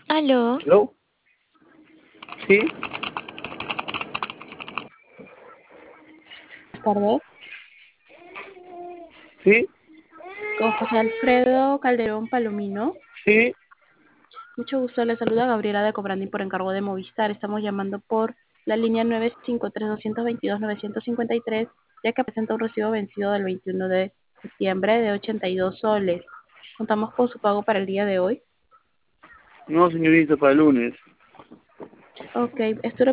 Aló, ¿Hello? Sí, Buenas tardes, sí, con José Alfredo Calderón Palomino. sí. Mucho gusto, le saluda Gabriela de Cobrandín por encargo de Movistar. Estamos llamando por la línea 953-222-953, ya que presenta un recibo vencido del 21 de septiembre de 82 soles. Contamos con su pago para el día de hoy. No, señorita, para el lunes. Ok, esto